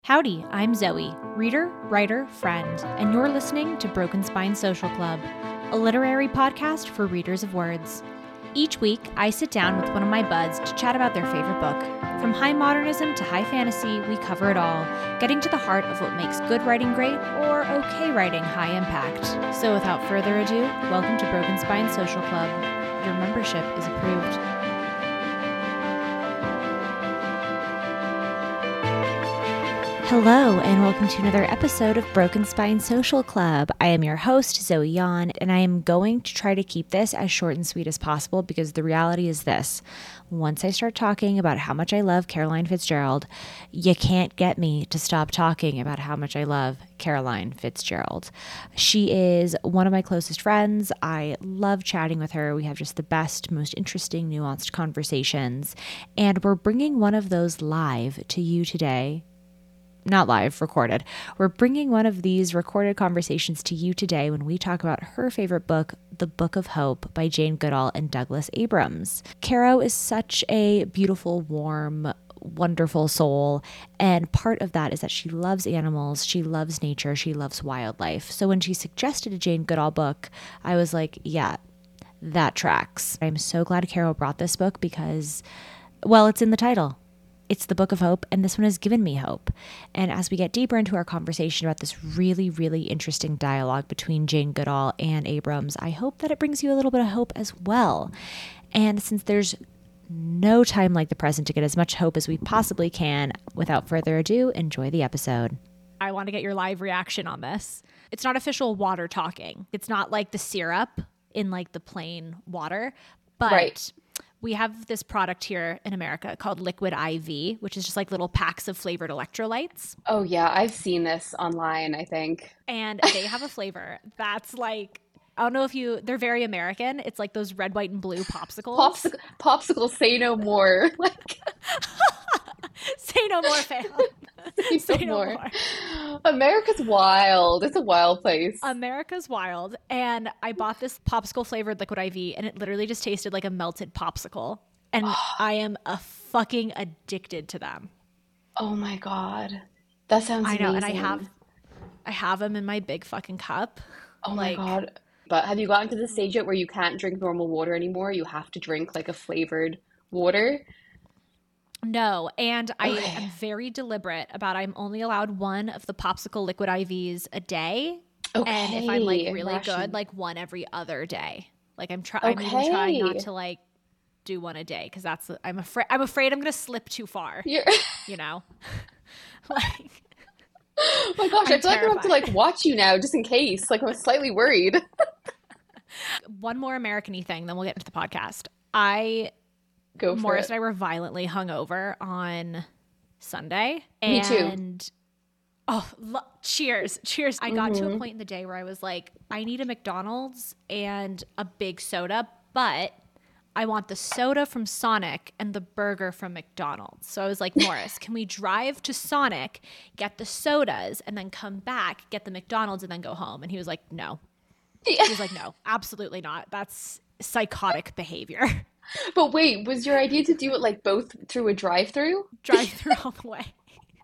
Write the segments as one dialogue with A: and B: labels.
A: Howdy, I'm Zoe, reader, writer, friend, and you're listening to Broken Spine Social Club, a literary podcast for readers of words. Each week, I sit down with one of my buds to chat about their favorite book. From high modernism to high fantasy, we cover it all, getting to the heart of what makes good writing great or okay writing high impact. So without further ado, welcome to Broken Spine Social Club. Your membership is approved. Hello, and welcome to another episode of Broken Spine Social Club. I am your host, Zoe Yon, and I am going to try to keep this as short and sweet as possible because the reality is this. Once I start talking about how much I love Caroline Fitzgerald, you can't get me to stop talking about how much I love Caroline Fitzgerald. She is one of my closest friends. I love chatting with her. We have just the best, most interesting, nuanced conversations, and we're bringing one of those live to you today. Not live, recorded. We're bringing one of these recorded conversations to you today when we talk about her favorite book, The Book of Hope by Jane Goodall and Douglas Abrams. Caro is such a beautiful, warm, wonderful soul, and part of that is that she loves animals, she loves nature, she loves wildlife. So when she suggested a Jane Goodall book, I was like, yeah, that tracks. I'm so glad Caro brought this book because, well, it's in the title. It's The Book of Hope, and this one has given me hope. And as we get deeper into our conversation about this really, really interesting dialogue between Jane Goodall and Abrams, I hope that it brings you a little bit of hope as well. And since there's no time like the present to get as much hope as we possibly can, without further ado, enjoy the episode. I want to get your live reaction on this. It's not official water talking. It's not like the syrup in like the plain water, but
B: right.
A: We have this product here in America called Liquid IV, which is just like little packs of flavored electrolytes.
B: Oh, yeah. I've seen this online, I think.
A: And they have a flavor that's like, I don't know if they're very American. It's like those red, white, and blue popsicles.
B: Popsicle, say no more.
A: Say no more, fam.
B: Say no more. America's wild. It's a wild place.
A: America's wild. And I bought this popsicle flavored Liquid IV, and it literally just tasted like a melted popsicle. And I am fucking addicted to them.
B: Oh my God. That sounds amazing.
A: I know, and I have them in my big fucking cup.
B: Oh my God. But have you gotten to the stage yet where you can't drink normal water anymore? You have to drink like a flavored water?
A: No, and I am very deliberate about I'm only allowed one of the popsicle liquid IVs a day.
B: Okay.
A: And if I'm like really good, like one every other day. Like I'm even trying not to like do one a day because I'm afraid I'm going to slip too far. You know? Like,
B: oh my gosh, I feel like I have to like watch you now just in case. Like I'm slightly worried.
A: One more American-y thing, then we'll get into the podcast. Morris and I were violently hungover on Sunday.
B: Me too.
A: Cheers. I got to a point in the day where I was like, I need a McDonald's and a big soda, but I want the soda from Sonic and the burger from McDonald's. So I was like, Morris, can we drive to Sonic, get the sodas, and then come back, get the McDonald's, and then go home? And he was like, no.
B: Yeah.
A: He was like, no, absolutely not. That's psychotic behavior.
B: But wait, was your idea to do it like both through a drive-through?
A: Drive-through all the way.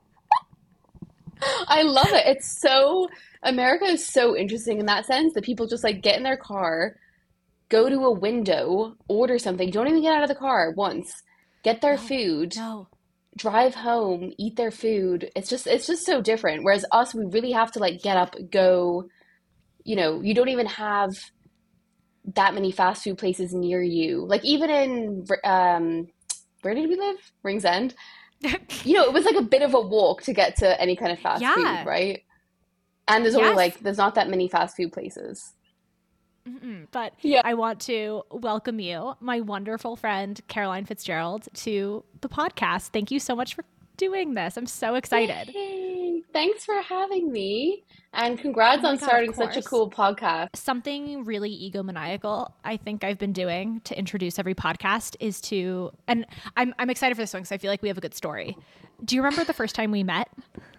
B: I love it. America is so interesting in that sense that people just like get in their car, go to a window, order something, don't even get out of the car once, get their food, drive home, eat their food. It's just so different. Whereas us, we really have to like get up, go, you don't even have that many fast food places near you. Like even in, where did we live? Rings End. It was like a bit of a walk to get to any kind of fast food, right? And there's only there's not that many fast food places.
A: But I want to welcome you, my wonderful friend, Caroline Fitzgerald, to the podcast. Thank you so much for doing this. I'm so excited.
B: Hey, thanks for having me. And congrats on starting such a cool podcast.
A: Something really egomaniacal I think I've been doing to introduce every podcast is and I'm excited for this one because I feel like we have a good story. Do you remember the first time we met?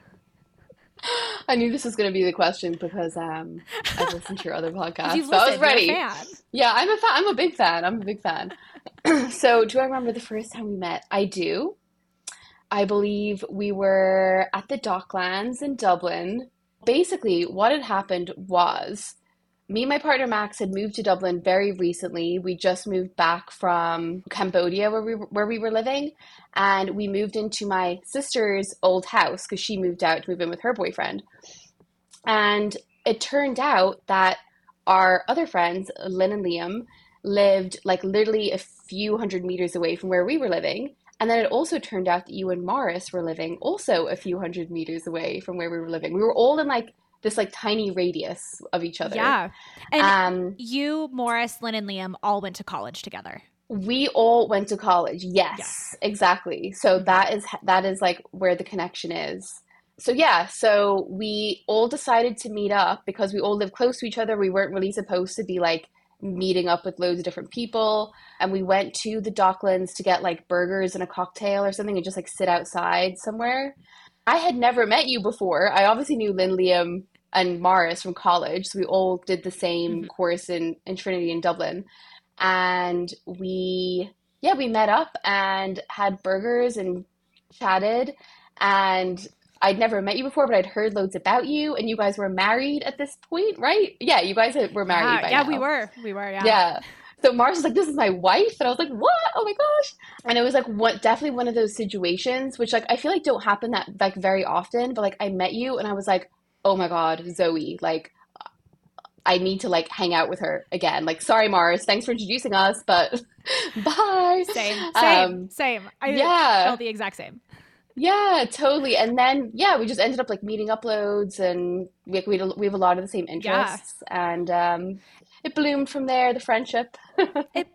B: I knew this was going to be the question because I've listened to your other podcast.
A: So I was ready. You're a fan.
B: Yeah, I'm a fan. I'm a big fan. So do I remember the first time we met? I do. I believe we were at the Docklands in Dublin. Basically, what had happened was me and my partner Max had moved to Dublin very recently. We just moved back from Cambodia where we were living, and we moved into my sister's old house because she moved out to move in with her boyfriend. And it turned out that our other friends, Lynn and Liam, lived like literally a few hundred meters away from where we were living. And then it also turned out that you and Morris were living also a few hundred meters away from where we were living. We were all in like this like tiny radius of each other.
A: Yeah. And you, Morris, Lynn, and Liam all went to college together.
B: We all went to college. Yes, exactly. So that is like where the connection is. So yeah, so we all decided to meet up because we all live close to each other. We weren't really supposed to be like meeting up with loads of different people. And we went to the Docklands to get like burgers and a cocktail or something and just like sit outside somewhere. I had never met you before. I obviously knew Lynn, Liam, and Morris from college. So we all did the same course in Trinity in Dublin. And we met up and had burgers and chatted. And I'd never met you before, but I'd heard loads about you. And you guys were married at this point, right? Yeah, you guys were married by now.
A: Yeah, we were. Yeah.
B: Yeah. So Mars was like, "This is my wife," and I was like, "What? Oh my gosh!" And it was like definitely one of those situations which like I feel like don't happen that like very often, but like I met you and I was like, "Oh my God, Zoe!" Like I need to like hang out with her again. Like, sorry, Mars, thanks for introducing us, but bye.
A: Same. I felt the exact same.
B: Yeah, totally. And then we just ended up like meeting up loads, and we have a lot of the same interests, and it bloomed from there, the friendship.
A: It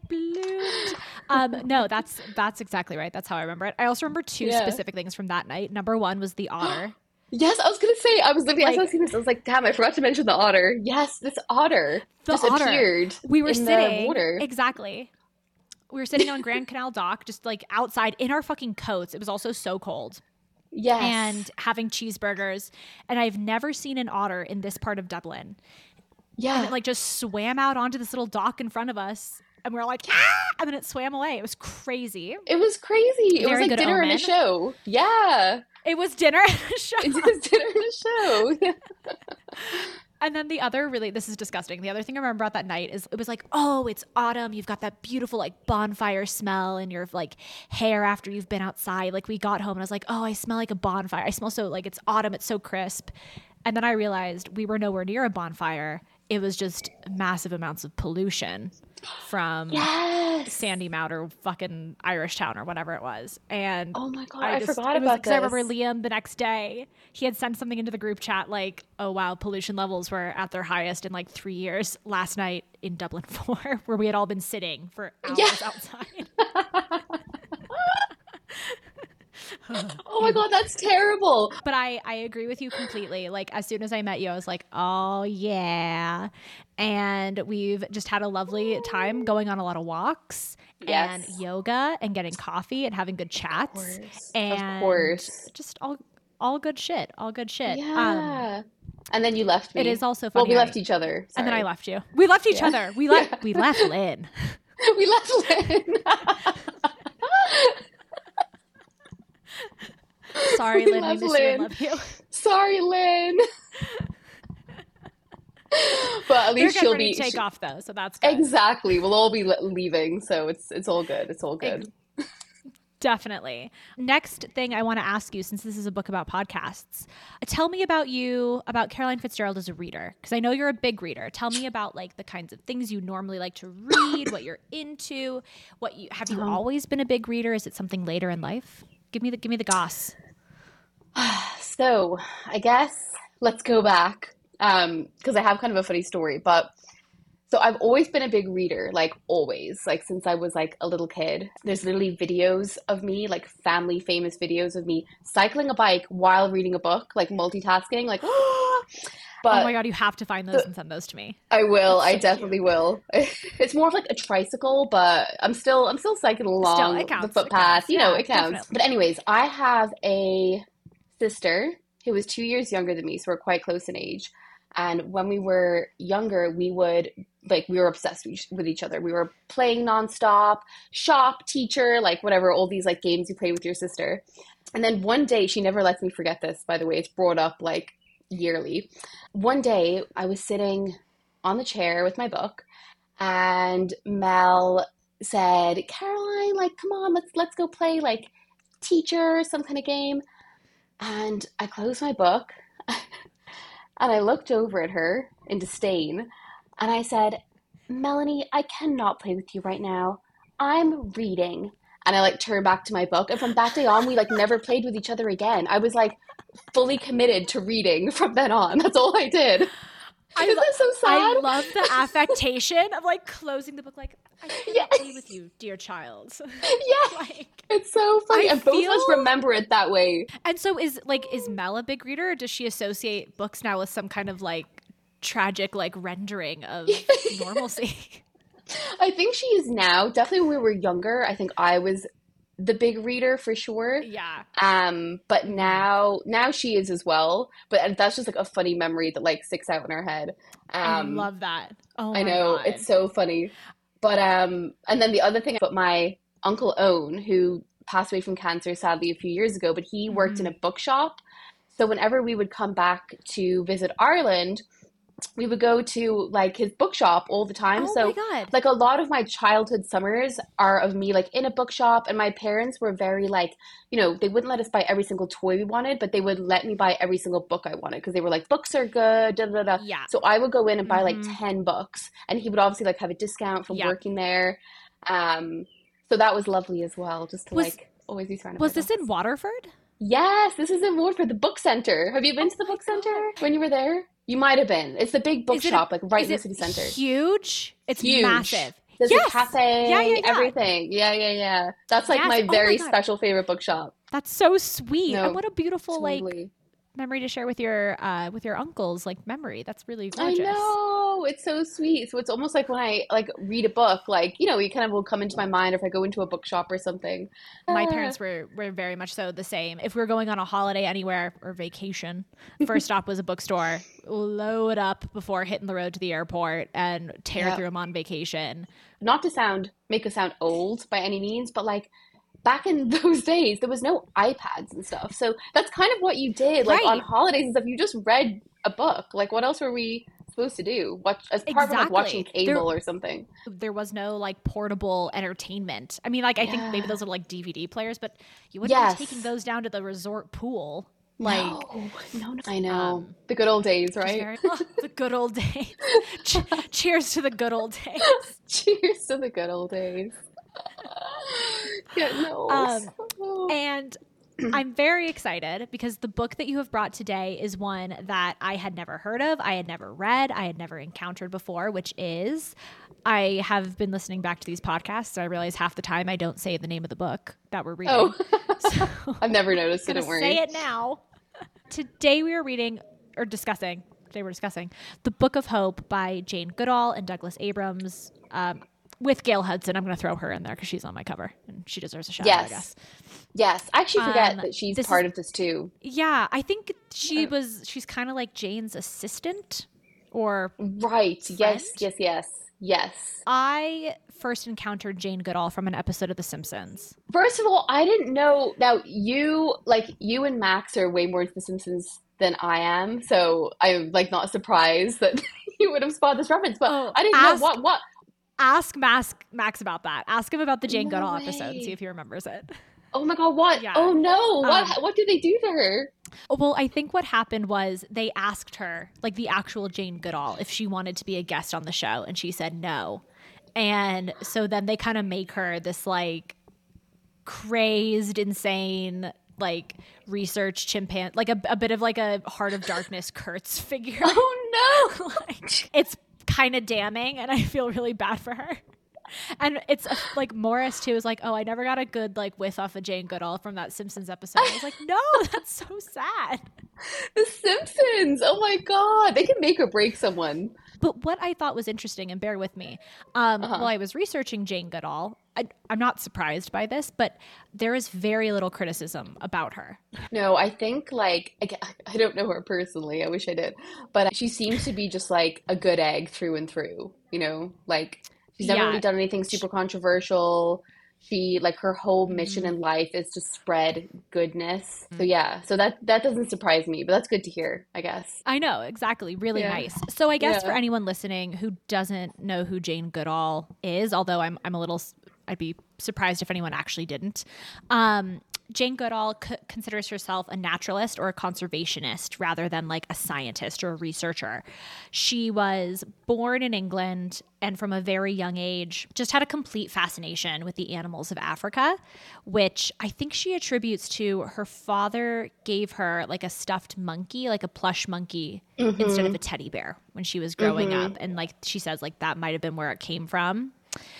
A: bloomed. No, that's exactly right. That's how I remember it. I also remember two specific things from that night. Number one was the otter.
B: Yes, I was gonna say, I was literally, as I was seeing this, I was like, damn, I forgot to mention the otter. Yes, this otter just appeared
A: We were
B: in
A: sitting,
B: the water.
A: exactly. We were sitting on Grand Canal Dock, just like outside in our fucking coats. It was also so cold.
B: Yes.
A: And having cheeseburgers. And I've never seen an otter in this part of Dublin.
B: Yeah.
A: And it like just swam out onto this little dock in front of us. And we were like, ah! And then it swam away. It was crazy.
B: It was crazy. It was like dinner and a show. Yeah.
A: It was dinner and a show.
B: It was dinner and a show.
A: And then the other this is disgusting. The other thing I remember about that night is it was like, oh, it's autumn. You've got that beautiful like bonfire smell in your like hair after you've been outside. Like we got home and I was like, oh, I smell like a bonfire. I smell so like it's autumn. It's so crisp. And then I realized we were nowhere near a bonfire. It was just massive amounts of pollution from Sandy Mount or fucking Irish Town or whatever it was. And
B: oh my God, I forgot about this.
A: I remember Liam the next day, he had sent something into the group chat like, oh wow, pollution levels were at their highest in like 3 years last night in Dublin 4, where we had all been sitting for hours outside.
B: Oh my God, that's terrible.
A: But I agree with you completely. Like as soon as I met you, I was like, oh yeah. And we've just had a lovely time going on a lot of walks and yoga and getting coffee and having good chats. Of course. Just all good shit. All good shit.
B: Yeah. And then you left me.
A: It is also funny.
B: Well, we left each other. Sorry.
A: And then I left you. We left each other. We left Lynn.
B: We left Lynn.
A: Sorry, Lynn. We miss you and love you.
B: Sorry, Lynn. But at least she'll be
A: take off though, so that's good.
B: Exactly. We'll all be leaving, so it's all good. It's all good.
A: Definitely. Next thing I want to ask you, since this is a book about podcasts, tell me about Caroline Fitzgerald as a reader, because I know you're a big reader. Tell me about like the kinds of things you normally like to read, what you're into, have you always been a big reader? Is it something later in life? Give me the goss.
B: So I guess let's go back because I have kind of a funny story. But so I've always been a big reader, like always, like since I was like a little kid. There's literally videos of me, like family famous videos of me cycling a bike while reading a book, like multitasking, like. But
A: oh my God, you have to find those and send those to me.
B: I will. I definitely will. It's more of like a tricycle, but I'm still cycling along the footpath. You know, it counts. Definitely. But anyways, I have a sister who is 2 years younger than me, so we're quite close in age. And when we were younger, we were obsessed with each other. We were playing nonstop, shop, teacher, like whatever, all these like games you play with your sister. And then one day, she never lets me forget this, by the way, it's brought up like yearly. One day, I was sitting on the chair with my book, and Mel said, Caroline, like, come on, let's go play like teacher, some kind of game. And I closed my book and I looked over at her in disdain and I said, Melanie, I cannot play with you right now. I'm reading. And I like turned back to my book. And from that day on, we like never played with each other again. I was like fully committed to reading from then on. That's all I did. Isn't that so sad?
A: I love the affectation of like closing the book like, I cannot play with you, dear child.
B: Yeah.
A: Like,
B: it's so funny. And both of us remember it that way.
A: And so is Mel a big reader, or does she associate books now with some kind of like tragic like rendering of normalcy?
B: I think she is now. Definitely when we were younger, I think I was the big reader for sure.
A: Yeah.
B: But now she is as well. But that's just like a funny memory that like sticks out in our head.
A: I love that. Oh,
B: I know,
A: God.
B: it's so funny. But and then the other thing about my Uncle Owen, who passed away from cancer sadly a few years ago, but he worked in a bookshop. So whenever we would come back to visit Ireland, we would go to like his bookshop all the time.
A: Oh
B: so
A: my God.
B: like a lot of my childhood summers are of me like in a bookshop, and my parents were very like, you know, they wouldn't let us buy every single toy we wanted, but they would let me buy every single book I wanted because they were like, books are good, da, da, da.
A: Yeah.
B: So I would go in and buy like 10 books, and he would obviously like have a discount from working there. So that was lovely as well, just to like always be surrounded by
A: Was this
B: books.
A: in Waterford?
B: Yes, this is in Waterford, the book center. Have you been to the book center when you were there? You might have been. It's the big bookshop, like right in the city center.
A: Huge? It's
B: huge.
A: Massive.
B: There's a cafe,
A: Yeah.
B: everything. Yeah. That's like my very special favorite bookshop.
A: That's so sweet.
B: No,
A: and what a beautiful
B: totally.
A: like memory to share with your uncle's like memory. That's really gorgeous.
B: I know, it's so sweet. So it's almost like when I like read a book, like, you know, it kind of will come into my mind if I go into a bookshop or something.
A: My parents were very much so the same. If we were going on a holiday anywhere or vacation, first stop was a bookstore. Load up before hitting the road to the airport and tear through them on vacation.
B: Not to make us sound old by any means, but like back in those days, there was no iPads and stuff. So that's kind of what you did, like on holidays and stuff. You just read a book. Like, what else were we supposed to do? Watch as part of like watching cable or something.
A: There was no like portable entertainment. I mean, like I think maybe those are like DVD players, but you wouldn't be taking those down to the resort pool. Like,
B: no. I know. The good old days, right?
A: The good old days. Cheers to the good old days.
B: Cheers to the good old days.
A: And I'm very excited because the book that you have brought today is one that I had never heard of, I had never read, I had never encountered before, which is, I have been listening back to these podcasts, so I realize half the time I don't say the name of the book that we're reading.
B: Oh,
A: so
B: I've never noticed, so don't worry.
A: Say it now. Today we're discussing The Book of Hope by Jane Goodall and Douglas Abrams, with Gail Hudson. I'm going to throw her in there because she's on my cover and she deserves a shout out, I guess.
B: Yes. I actually forget that she's part of this too.
A: Yeah. I think she's kind of like Jane's assistant or
B: right.
A: friend.
B: Yes.
A: I first encountered Jane Goodall from an episode of The Simpsons.
B: First of all, I didn't know. Now, you and Max are way more into The Simpsons than I am, so I'm like not surprised that you would have spotted this reference. But I didn't know what.
A: Ask Max about that. Ask him about the Jane Goodall episode. See if he remembers it.
B: Oh my God! What? Yeah. Oh no! What did they do to her?
A: Well, I think what happened was they asked her, like the actual Jane Goodall, if she wanted to be a guest on the show, and she said no. And so then they kind of make her this like crazed, insane, like research chimpanzee, like a bit of like a Heart of Darkness Kurtz figure.
B: Oh no!
A: Like, it's kind of damning, and I feel really bad for her. And it's like Morris too is like, oh, I never got a good like whiff off of Jane Goodall from that Simpsons episode. I was like, no, that's so sad.
B: The Simpsons. Oh my God, they can make or break someone.
A: But what I thought was interesting, and bear with me, while I was researching Jane Goodall, I'm not surprised by this, but there is very little criticism about her.
B: No, I think like, I don't know her personally. I wish I did. But she seems to be just like a good egg through and through, you know, like she's never really done anything super controversial. She like her whole mission in life is to spread goodness. So yeah, so that doesn't surprise me, but that's good to hear, I guess.
A: I know, exactly. Really
B: Yeah.
A: nice. So I guess for
B: Yeah.
A: anyone listening who doesn't know who Jane Goodall is, although I'm a little, I'd be surprised if anyone actually didn't. Jane Goodall considers herself a naturalist or a conservationist rather than like a scientist or a researcher. She was born in England and from a very young age just had a complete fascination with the animals of Africa, which I think she attributes to her father gave her like a stuffed monkey, like a plush monkey instead of a teddy bear when she was growing up. And like she says, like that might have been where it came from.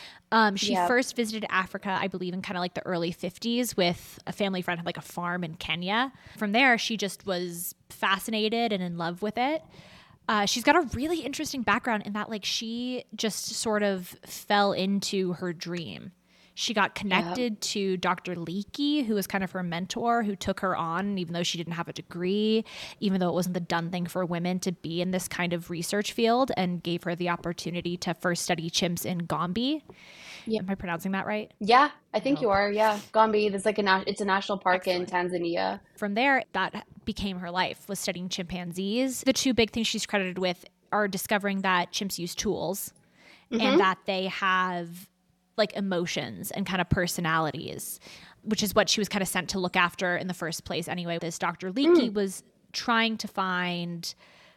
A: She
B: Yeah.
A: first visited Africa, I believe, in kind of like the early 50s with a family friend, had like a farm in Kenya. From there, she just was fascinated and in love with it. She's got a really interesting background in that, like, she just sort of fell into her dream. She got
B: Yeah.
A: connected to Dr. Leakey, who was kind of her mentor, who took her on, even though she didn't have a degree, even though it wasn't the done thing for women to be in this kind of research field, and gave her the opportunity to first study chimps in Gombe.
B: Yeah.
A: Am I pronouncing that right?
B: Yeah, I
A: I
B: think you
A: hope.
B: are. Yeah. Gombe, there's like it's a national park in
A: Excellent.
B: Tanzania.
A: From there, that became her life, was studying chimpanzees. The two big things she's credited with are discovering that chimps use tools and
B: Mm-hmm.
A: that they have like emotions and kind of personalities, which is what she was kind of sent to look after in the first place anyway. This Dr. Leakey
B: Mm.
A: was trying to find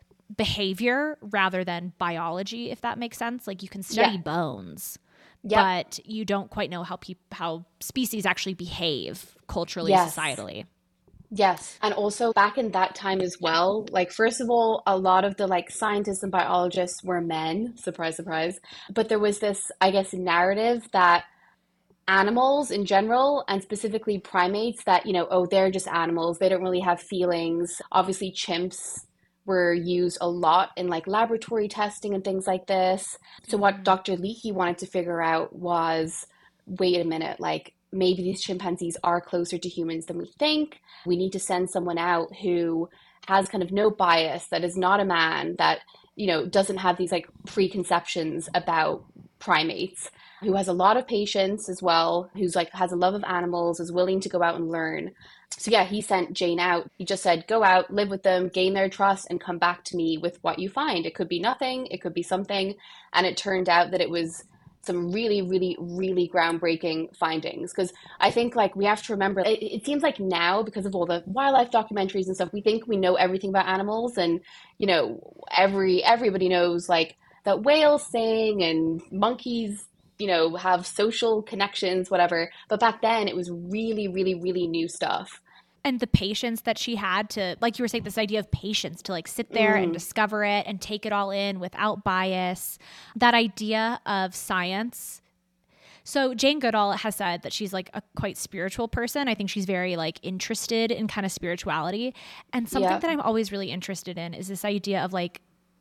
A: behavior rather than biology, if that makes sense. Like you can study
B: Yeah.
A: bones,
B: Yep.
A: but you don't quite know how species actually behave culturally,
B: Yes.
A: societally.
B: Yes. And also back in that time as well, like first of all, a lot of the like scientists and biologists were men, surprise, surprise. But there was this, I guess, narrative that animals in general and specifically primates that, oh, they're just animals. They don't really have feelings. Obviously, chimps were used a lot in like laboratory testing and things like this. So what Dr. Leakey wanted to figure out was, wait a minute, like maybe these chimpanzees are closer to humans than we think. We need to send someone out who has kind of no bias, that is not a man, that, doesn't have these like preconceptions about primates, who has a lot of patience as well, who's like has a love of animals, is willing to go out and learn. So yeah, he sent Jane out. He just said, go out, live with them, gain their trust, and come back to me with what you find. It could be nothing, it could be something. And it turned out that it was some really, really, really groundbreaking findings. Because I think like we have to remember, it seems like now because of all the wildlife documentaries and stuff, we think we know everything about animals, and everybody knows like that whales sing and monkeys have social connections, whatever. But back then, it was really, really, really new stuff.
A: And the patience that she had to, like you were saying, this idea of patience to like sit there and
B: Mm,
A: discover it and take it all in without bias, that idea of science. So Jane Goodall has said that she's like a quite spiritual person. I think she's very like interested in kind of spirituality. And something
B: yeah,
A: that I'm always really interested in is this idea of like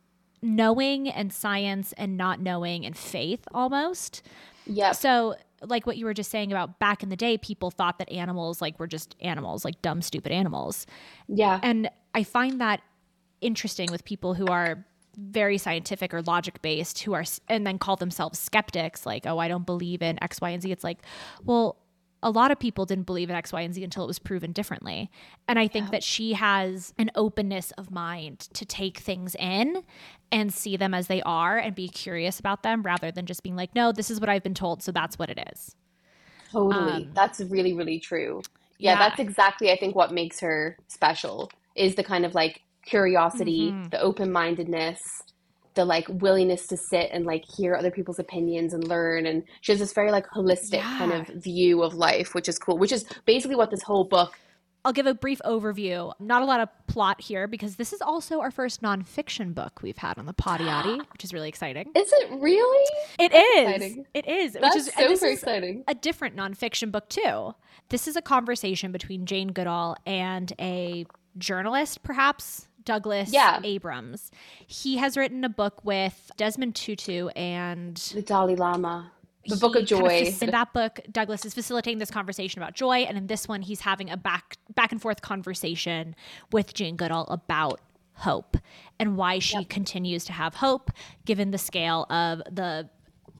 A: knowing and science and not knowing and faith almost.
B: yep,
A: So, like what you were just saying about back in the day, people thought that animals like were just animals, like dumb, stupid animals.
B: yeah,
A: And I find that interesting with people who are very scientific or logic based, who are and then call themselves skeptics, like, oh, I don't believe in X, Y, and Z. It's like, well, a lot of people didn't believe in X, Y, and Z until it was proven differently. And I think
B: yeah.
A: that she has an openness of mind to take things in and see them as they are and be curious about them rather than just being like, no, this is what I've been told, so that's what it is.
B: Totally. That's really, really true. Yeah,
A: Yeah.
B: that's exactly, I think, what makes her special is the kind of like curiosity,
A: Hmm.
B: the open-mindedness, the like willingness to sit and like hear other people's opinions and learn. And she has this very like holistic kind
A: Yeah.
B: of view of life, which is cool, which is basically what this whole book.
A: I'll give a brief overview. Not a lot of plot here because this is also our first nonfiction book we've had on the Podiati, which is really exciting.
B: Is it really?
A: It
B: That's
A: is.
B: exciting.
A: It is. Which is,
B: That's
A: and this
B: super
A: is
B: exciting.
A: a different nonfiction book too. This is a conversation between Jane Goodall and a journalist, perhaps Douglas
B: Yeah,
A: Abrams. He has written a book with Desmond Tutu, and
B: the Dalai Lama, the Book of
A: he kind of
B: Joy.
A: in that book, Douglas is facilitating this conversation about joy, and in this one, he's having a back and forth conversation with Jane Goodall about hope and why she
B: Yep.
A: continues to have hope given the scale of the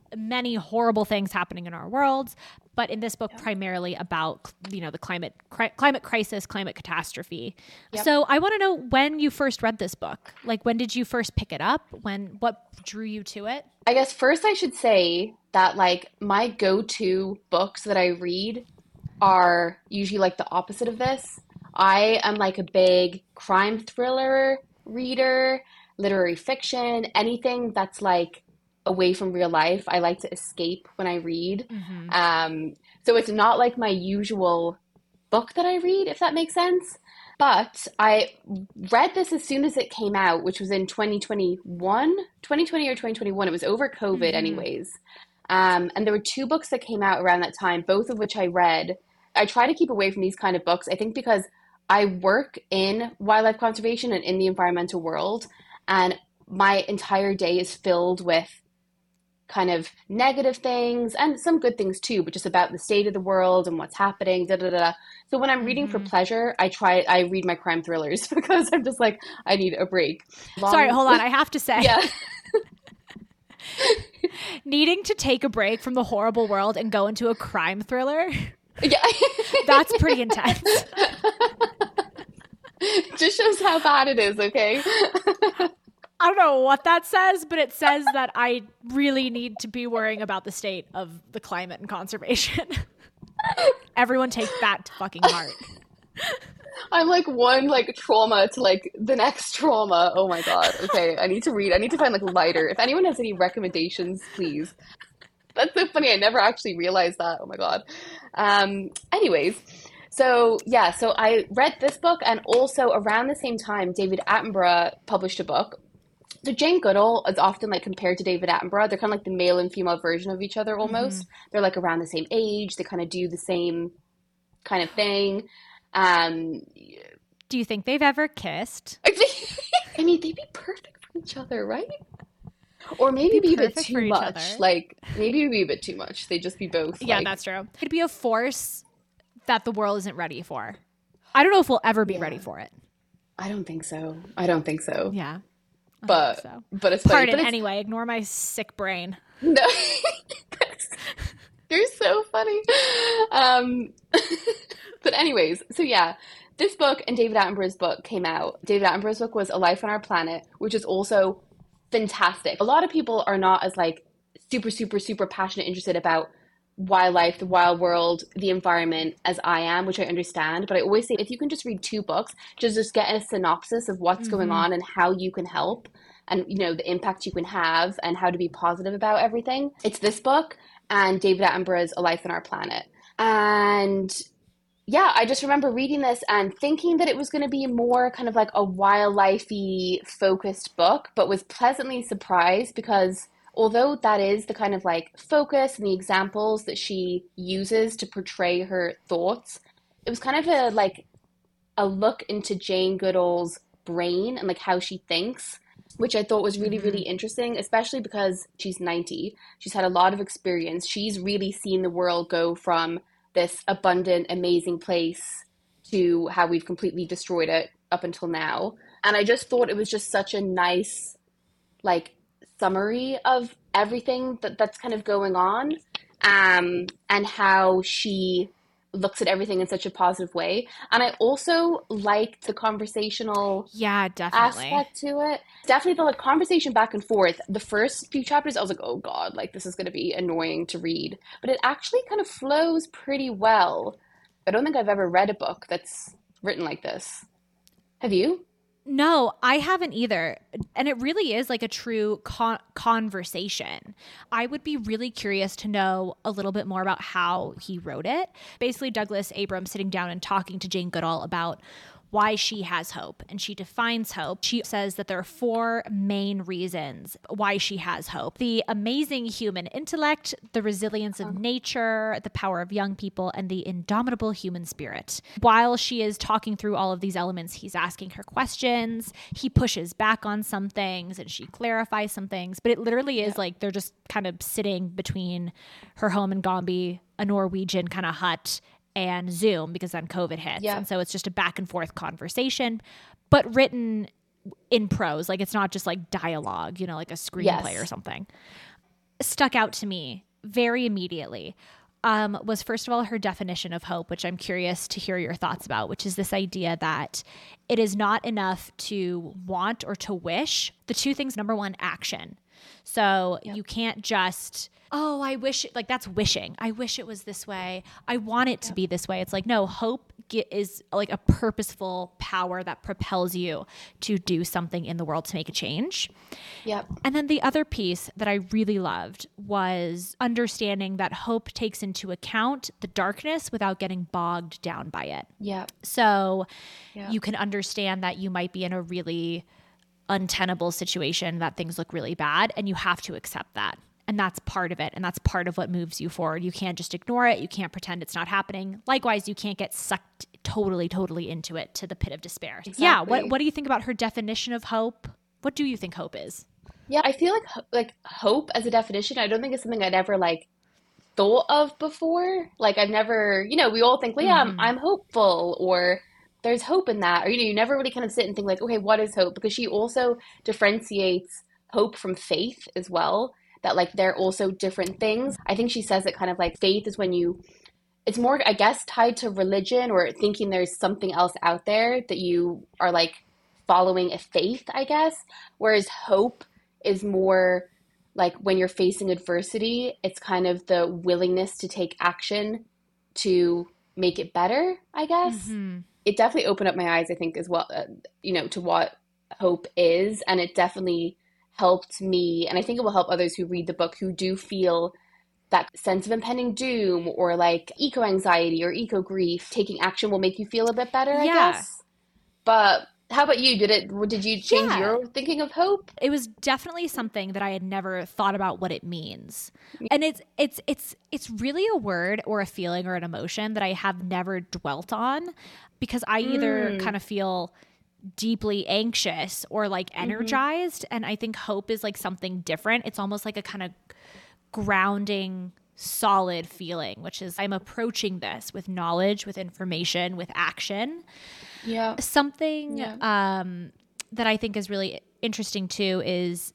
A: many horrible things happening in our worlds, but in this book, primarily about, the climate crisis, climate catastrophe.
B: Yep.
A: So I want to know when you first read this book. Like, when did you first pick it up? What drew you to it?
B: I guess first I should say that like my go-to books that I read are usually like the opposite of this. I am like a big crime thriller reader, literary fiction, anything that's like away from real life. I like to escape when I read. So it's not like my usual book that I read, if that makes sense. But I read this as soon as it came out, which was in 2020 or 2021. It was over COVID anyways. And there were two books that came out around that time, both of which I read. I try to keep away from these kind of books, I think because I work in wildlife conservation and in the environmental world, and my entire day is filled with kind of negative things and some good things too, but just about the state of the world and what's happening, da da da. So when I'm reading for pleasure, I read my crime thrillers because I'm just like, I need a break.
A: Sorry, hold on. I have to say.
B: Yeah.
A: Needing to take a break from the horrible world and go into a crime thriller.
B: Yeah.
A: That's pretty intense.
B: Just shows how bad it is, okay?
A: I don't know what that says, but it says that I really need to be worrying about the state of the climate and conservation. Everyone take that to fucking heart.
B: I'm like one like trauma to like the next trauma. Oh my God. Okay. I need to find like lighter. If anyone has any recommendations, please. That's so funny. I never actually realized that. Oh my God. Anyways. So yeah, so I read this book, and also around the same time, David Attenborough published a book. So Jane Goodall is often like compared to David Attenborough. They're kind of like the male and female version of each other almost. They're like around the same age. They kind of do the same kind of thing.
A: Do you think they've ever kissed?
B: I mean, they'd be perfect for each other, right? Or maybe be a bit too much. Like, maybe it'd be a bit too much. They'd just be both.
A: Yeah, that's true. It'd be a force that the world isn't ready for. I don't know if we'll ever be ready for it.
B: I don't think so.
A: Yeah.
B: But it's funny.
A: Pardon, anyway, ignore my sick brain.
B: No. You're so funny. But anyways, so yeah, this book and David Attenborough's book came out. David Attenborough's book was A Life on Our Planet, which is also fantastic. A lot of people are not as like super, super, super passionate, interested about wildlife, the wild world, the environment as I am, which I understand. But I always say, if you can just read two books, just get a synopsis of what's going on and how you can help, and the impact you can have and how to be positive about everything. It's this book and David Attenborough's A Life on Our Planet. And yeah, I just remember reading this and thinking that it was going to be more kind of like a wildlife-y focused book, but was pleasantly surprised because although that is the kind of like focus and the examples that she uses to portray her thoughts, it was kind of a look into Jane Goodall's brain and like how she thinks, which I thought was really, really interesting, especially because she's 90. She's had a lot of experience. She's really seen the world go from this abundant, amazing place to how we've completely destroyed it up until now. And I just thought it was just such a nice, like, summary of everything that's kind of going on, and how she looks at everything in such a positive way. And I also liked the conversational aspect to it. Definitely the like conversation back and forth. The first few chapters, I was like, oh God, like this is going to be annoying to read. But it actually kind of flows pretty well. I don't think I've ever read a book that's written like this. Have you?
A: No, I haven't either. And it really is like a true conversation. I would be really curious to know a little bit more about how he wrote it. Basically, Douglas Abrams sitting down and talking to Jane Goodall about why she has hope, and she defines hope. She says that there are 4 main reasons why she has hope: the amazing human intellect, the resilience of nature, the power of young people, and the indomitable human spirit. While she is talking through all of these elements, he's asking her questions, he pushes back on some things, and she clarifies some things, but it literally is like they're just kind of sitting between her home in Gombe, a Norwegian kind of hut, and Zoom, because then COVID hits. Yeah. And so it's just a back and forth conversation, but written in prose. Like it's not just like dialogue, like a screenplay or something. stuck out to me very immediately was, first of all, her definition of hope, which I'm curious to hear your thoughts about, which is this idea that it is not enough to want or to wish. The two things, number one, action. So you can't just, oh, I wish, like that's wishing. I wish it was this way. I want it to be this way. It's like, no, hope is like a purposeful power that propels you to do something in the world to make a change.
B: Yep.
A: And then the other piece that I really loved was understanding that hope takes into account the darkness without getting bogged down by it.
B: Yeah.
A: So you can understand that you might be in a really untenable situation, that things look really bad, and you have to accept that. And that's part of it. And that's part of what moves you forward. You can't just ignore it. You can't pretend it's not happening. Likewise, you can't get sucked totally into it, to the pit of despair.
B: Exactly.
A: Yeah. What do you think about her definition of hope? What do you think hope is?
B: Yeah, I feel like hope as a definition, I don't think it's something I'd ever like thought of before. Like I've never, we all think, well, yeah, I'm hopeful, or there's hope in that. Or, you never really kind of sit and think like, okay, what is hope? Because she also differentiates hope from faith as well, that like they're also different things. I think she says it kind of like faith is when it's more, I guess, tied to religion or thinking there's something else out there that you are like following a faith, I guess. Whereas hope is more like when you're facing adversity, it's kind of the willingness to take action to make it better, I guess. It definitely opened up my eyes, I think, as well, to what hope is. And it definitely helped me. And I think it will help others who read the book who do feel that sense of impending doom or like eco anxiety or eco grief. Taking action will make you feel a bit better, I guess. But how about you? Did you change your thinking of hope?
A: It was definitely something that I had never thought about what it means. And it's really a word or a feeling or an emotion that I have never dwelt on, because I either kind of feel deeply anxious or like energized. And I think hope is like something different. It's almost like a kind of grounding, solid feeling, which is I'm approaching this with knowledge, with information, with action.
B: Yeah.
A: Something that I think is really interesting too is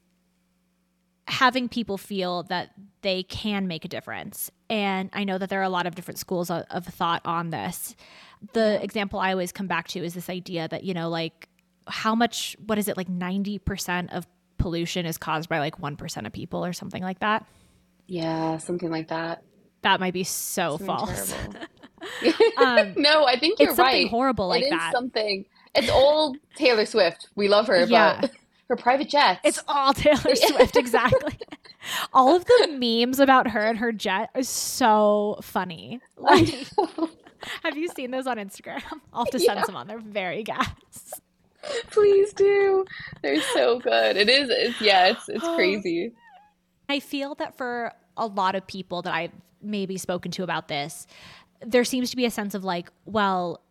A: having people feel that they can make a difference. And I know that there are a lot of different schools of thought on this. The example I always come back to is this idea that, like how much, what is it, like 90% of pollution is caused by like 1% of people or something like that?
B: Yeah, something like that.
A: That might be so false.
B: No, I think you're
A: it's something
B: right.
A: horrible like that.
B: It is something. It's all Taylor Swift. We love her, but her private jets.
A: It's all Taylor Swift, exactly. All of the memes about her and her jet are so funny. Like, have you seen those on Instagram? I'll have to send some on. They're very gas.
B: Please do. They're so good. It's crazy.
A: I feel that for a lot of people that I've maybe spoken to about this, there seems to be a sense of like, well,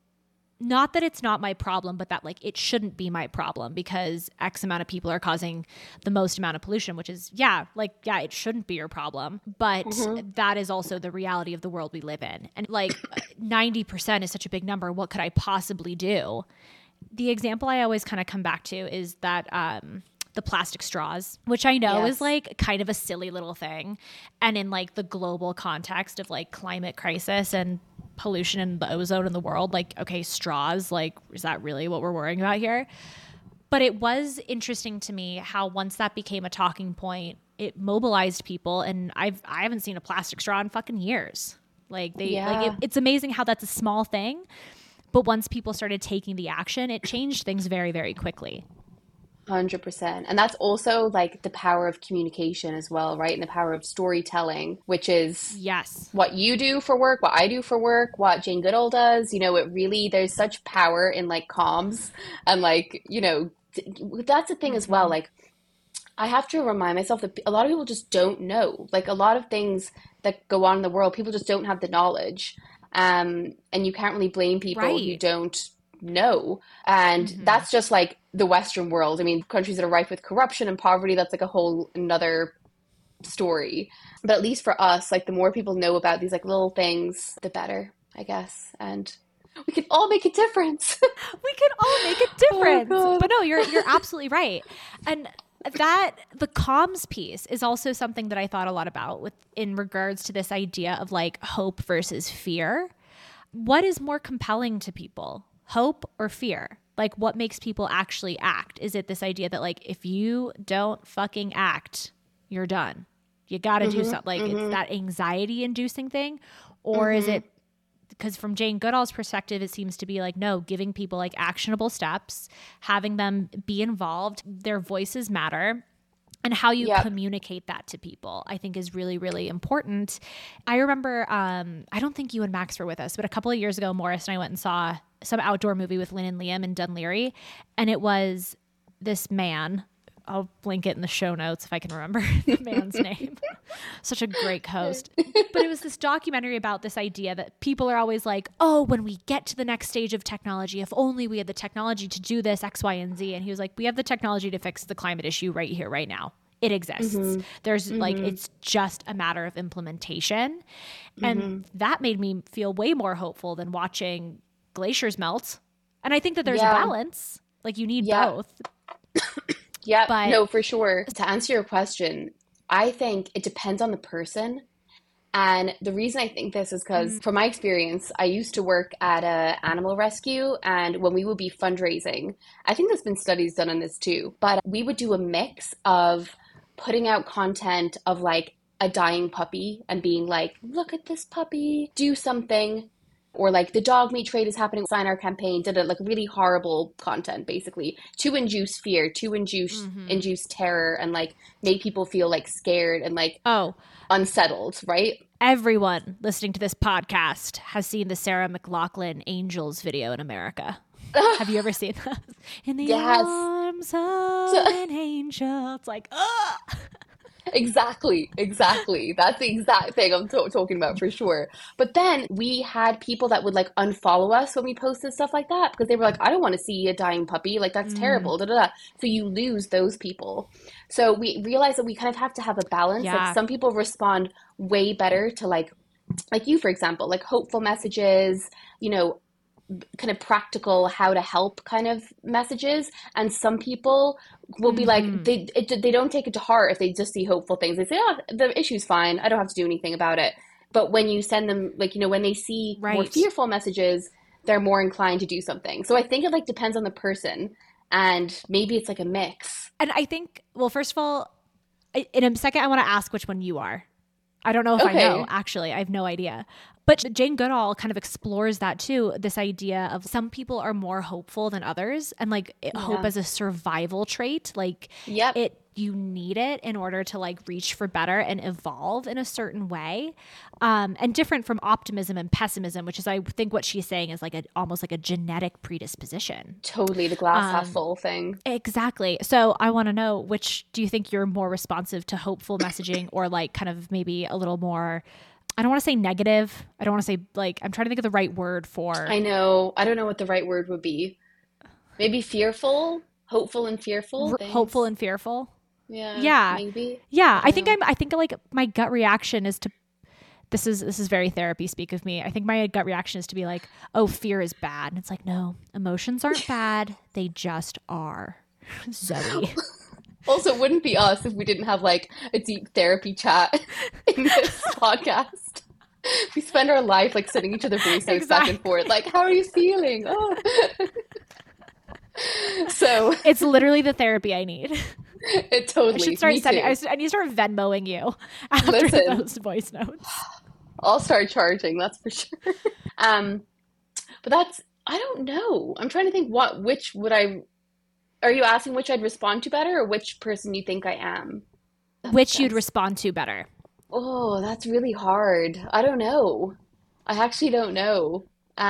A: not that it's not my problem, but that like it shouldn't be my problem because X amount of people are causing the most amount of pollution, which is, it shouldn't be your problem. But that is also the reality of the world we live in. And like 90% is such a big number. What could I possibly do? The example I always kind of come back to is that the plastic straws, which I know is like kind of a silly little thing. And in like the global context of like climate crisis and pollution and the ozone in the world, like, okay, straws, like, is that really what we're worrying about here? But it was interesting to me how once that became a talking point, it mobilized people. And I haven't seen a plastic straw in fucking years. Like it's amazing how that's a small thing. But once people started taking the action, it changed things very, very quickly.
B: 100%. And that's also like the power of communication as well, right? And the power of storytelling, which is what you do for work, what I do for work, what Jane Goodall does. It really, there's such power in like comms and like, that's the thing as well. Like I have to remind myself that a lot of people just don't know, like a lot of things that go on in the world, people just don't have the knowledge. And you can't really blame people who don't know. And that's just like the Western world. I mean, countries that are rife with corruption and poverty, that's like a whole another story. But at least for us, like the more people know about these like little things, the better, I guess. And we can all make a difference.
A: We can all make a difference. But no, you're absolutely right. And that the comms piece is also something that I thought a lot about with in regards to this idea of like hope versus fear. What is more compelling to people, hope or fear? Like what makes people actually act? Is it this idea that like if you don't fucking act, you're done? You got to do something. Like it's that anxiety inducing thing, or is it because from Jane Goodall's perspective, it seems to be like, no, giving people like actionable steps, having them be involved, their voices matter. And how you communicate that to people, I think is really, really important. I remember, I don't think you and Max were with us, but a couple of years ago, Morris and I went and saw some outdoor movie with Lynn and Liam in Dunleary. And it was this man. I'll link it in the show notes if I can remember the man's name. Such a great host. But it was this documentary about this idea that people are always like, oh, when we get to the next stage of technology, if only we had the technology to do this, X, Y, and Z. And he was like, we have the technology to fix the climate issue right here, right now. It exists. There's like, it's just a matter of implementation. And that made me feel way more hopeful than watching glaciers melt. And I think that there's a balance. Like you need both.
B: Yeah, no, for sure. To answer your question, I think it depends on the person. And the reason I think this is because from my experience, I used to work at a animal rescue. And when we would be fundraising, I think there's been studies done on this too, but we would do a mix of putting out content of like a dying puppy and being like, look at this puppy, do something. Or like the dog meat trade is happening, sign our campaign, did it like really horrible content basically to induce fear, to induce terror and like make people feel like scared and like unsettled, right?
A: Everyone listening to this podcast has seen the Sarah McLachlan Angels video in America. Have you ever seen that? In the arms of an angel. It's like,
B: Exactly. That's the exact thing I'm talking about for sure. But then we had people that would like unfollow us when we posted stuff like that because they were like, I don't want to see a dying puppy. Like that's terrible. Da, da, da. So you lose those people. So we realized that we kind of have to have a balance. Like some people respond way better to like you, for example, like hopeful messages, you know, kind of practical how to help kind of messages, and some people will be like they don't take it to heart if they just see hopeful things. They say, oh, the issue's fine, I don't have to do anything about it. But when you send them like, you know, when they see more fearful messages, they're more inclined to do something. So I think it like depends on the person, and maybe it's like a mix.
A: And I think, well, first of all, in a second I want to ask which one you are. I don't know if I know, actually. I have no idea. But Jane Goodall kind of explores that too, this idea of some people are more hopeful than others, and like hope as a survival trait. Like you need it in order to like reach for better and evolve in a certain way. And different from optimism and pessimism, which is, I think what she's saying is like almost like a genetic predisposition.
B: Totally, the glass half full thing.
A: Exactly. So I want to know, which do you think you're more responsive to hopeful messaging or like kind of maybe a little more, I don't want to say negative. I don't want to say like, I'm trying to think of the right word for.
B: I know. I don't know what the right word would be. Maybe fearful, hopeful and fearful.
A: Hopeful and fearful.
B: Yeah. Maybe.
A: Yeah. I think like my gut reaction is to, this is very therapy speak of me. I think my gut reaction is to be like, oh, fear is bad. And it's like, no, emotions aren't bad. They just are. Zoe.
B: Also, it wouldn't be us if we didn't have like a deep therapy chat in this podcast. We spend our life like sending each other voice notes back and forth. Like, how are you feeling? Oh. So
A: it's literally the therapy I need.
B: It totally.
A: I should start sending. I need to start Venmoing you after those voice notes.
B: I'll start charging. That's for sure. But that's, I don't know. I'm trying to think which would I. Are you asking which I'd respond to better, or which person you think I am?
A: Which you'd respond to better?
B: Oh, that's really hard. I don't know. I actually don't know.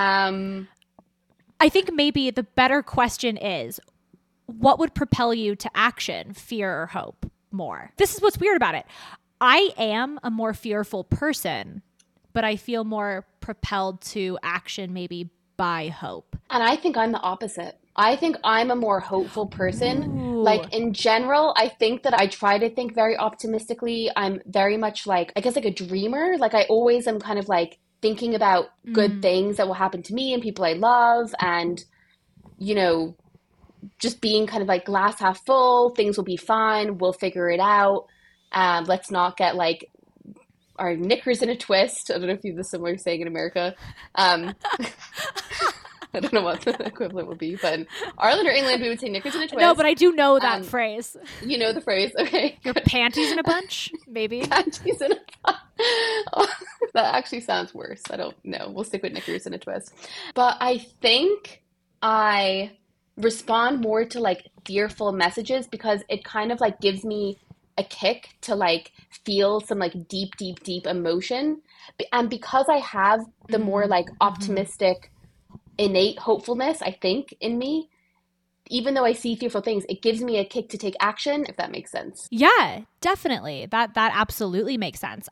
A: I think maybe the better question is, what would propel you to action, fear or hope more? This is what's weird about it. I am a more fearful person, but I feel more propelled to action maybe by hope.
B: And I think I'm the opposite. I think I'm a more hopeful person.
A: Ooh.
B: Like in general, I think that I try to think very optimistically. I'm very much like, I guess like a dreamer. Like I always am kind of like thinking about good things that will happen to me and people I love, and, you know, just being kind of like glass half full, things will be fine, we'll figure it out. Let's not get like our knickers in a twist. I don't know if you have the similar saying in America. Um, I don't know what the equivalent would be, but in Ireland or England, we would say knickers in a
A: No,
B: twist.
A: but I do know that phrase.
B: You know the phrase, okay?
A: Your panties in a bunch, maybe.
B: Panties in a oh, that actually sounds worse. I don't know. We'll stick with knickers in a twist. But I think I respond more to like fearful messages because it kind of like gives me a kick to like feel some like deep, deep, deep emotion. And because I have the more like optimistic, innate hopefulness, I think, in me, even though I see fearful things, it gives me a kick to take action, if that makes sense.
A: Yeah, definitely. That absolutely makes sense.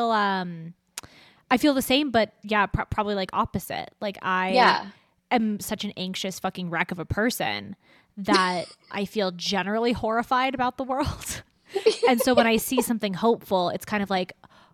A: I feel the same, but yeah, probably like opposite. Like I am such an anxious fucking wreck of a person that I feel generally horrified about the world. And so when I see something hopeful, it's kind of like,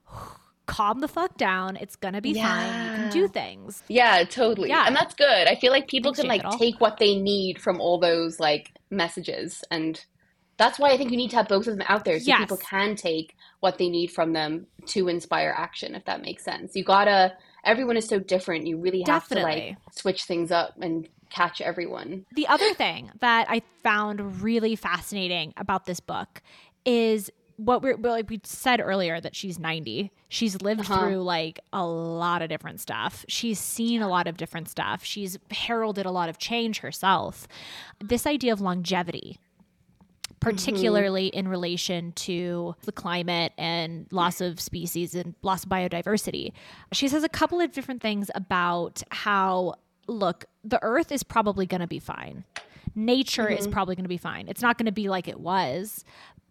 A: calm the fuck down. It's going to be fine. You can do things.
B: Yeah, totally.
A: Yeah.
B: And that's good. I feel like people
A: Thanks,
B: can like take what they need from all those like messages. And that's why I think you need to have both of them out there so people can take what they need from them to inspire action, if that makes sense. Everyone is so different. You really have to like switch things up and catch everyone.
A: The other thing that I found really fascinating about this book is what we said earlier, that she's 90. She's lived through like a lot of different stuff. She's seen a lot of different stuff. She's heralded a lot of change herself. This idea of longevity, particularly in relation to the climate and loss of species and loss of biodiversity. She says a couple of different things about how, look, the earth is probably going to be fine. Nature is probably going to be fine. It's not going to be like it was,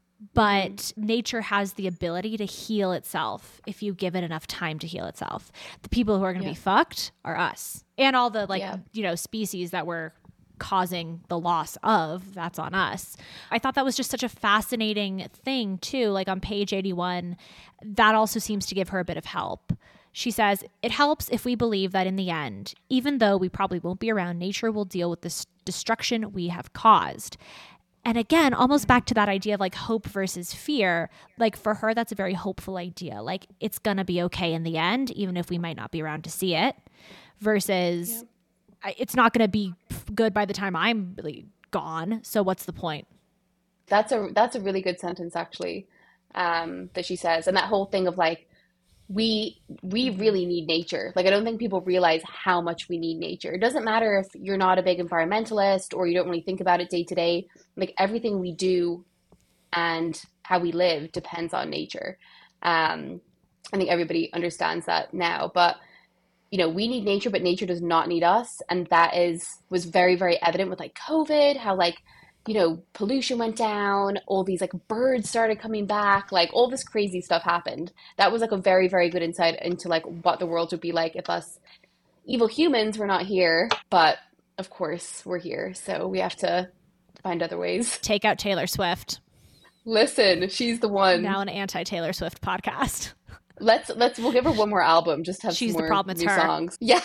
A: but nature has the ability to heal itself if you give it enough time to heal itself. The people who are going to be fucked are us and all the species that we're causing the loss of. That's on us. I thought that was just such a fascinating thing too. Like on page 81, that also seems to give her a bit of help. She says, it helps if we believe that in the end, even though we probably won't be around, nature will deal with this destruction we have caused. And again, almost back to that idea of like hope versus fear. Like for her, that's a very hopeful idea. Like it's going to be okay in the end, even if we might not be around to see it, versus it's not going to be good by the time I'm really gone. So what's the point?
B: That's a really good sentence, actually, that she says. And that whole thing of like, we really need nature. Like, I don't think people realize how much we need nature. It doesn't matter if you're not a big environmentalist or you don't really think about it day to day. Like, everything we do and how we live depends on nature. I think everybody understands that now. But, you know, we need nature, but nature does not need us. And that was very, very evident with like COVID, how like, you know, pollution went down, all these like birds started coming back, like all this crazy stuff happened. That was like a very, very good insight into like what the world would be like if us evil humans were not here. But of course we're here, so we have to find other ways.
A: Take out Taylor Swift.
B: Listen, she's the one.
A: Now an anti-Taylor Swift podcast.
B: We'll give her one more album just to have
A: She's
B: some more
A: the problem, it's
B: new
A: her.
B: songs. Yeah.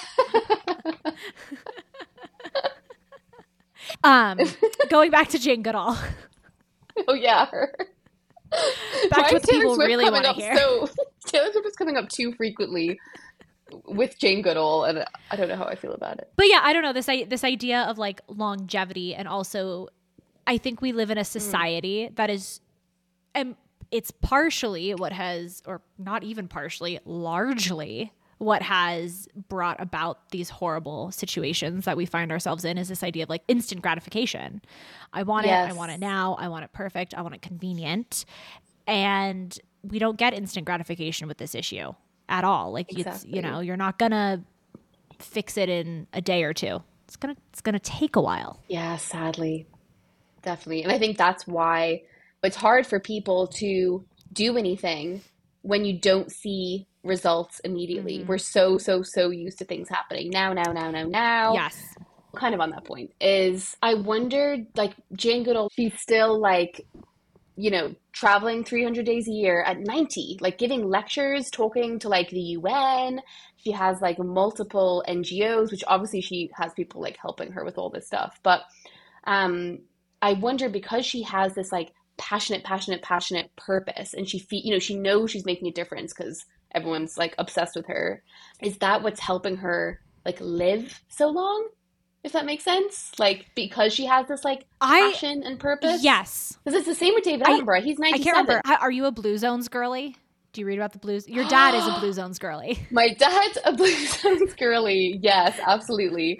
A: Going back to Jane Goodall.
B: Oh yeah, her.
A: Back to what the people really want to hear.
B: So Taylor Swift is coming up too frequently with Jane Goodall, and I don't know how I feel about it.
A: But yeah, I don't know, this idea of like longevity, and also I think we live in a society that is, and it's partially what has, or not even partially, largely what has brought about these horrible situations that we find ourselves in, is this idea of like instant gratification. I want it. I want it now. I want it perfect. I want it convenient. And we don't get instant gratification with this issue at all. Like it's, you know, you're not going to fix it in a day or two. It's going to take a while.
B: Yeah, sadly. Definitely. And I think that's why it's hard for people to do anything when you don't see results immediately. We're so used to things happening now.
A: Yes.
B: Kind of on that point is, I wondered, like, Jane Goodall, she's still like, you know, traveling 300 days a year at 90, like giving lectures, talking to like the UN. She has like multiple NGOs, which obviously she has people like helping her with all this stuff. But I wonder, because she has this like passionate purpose, and she knows she's making a difference because everyone's like obsessed with her. Is that what's helping her like live so long? If that makes sense, like because she has this like
A: I
B: passion and purpose.
A: Yes.
B: Because it's the same with David
A: I
B: Attenborough. He's
A: I can't
B: 97.
A: remember. Are you a Blue Zones girly? Do you read about the Blues? Your dad is a Blue Zones girly.
B: My dad's a Blue Stones girly. Yes, absolutely.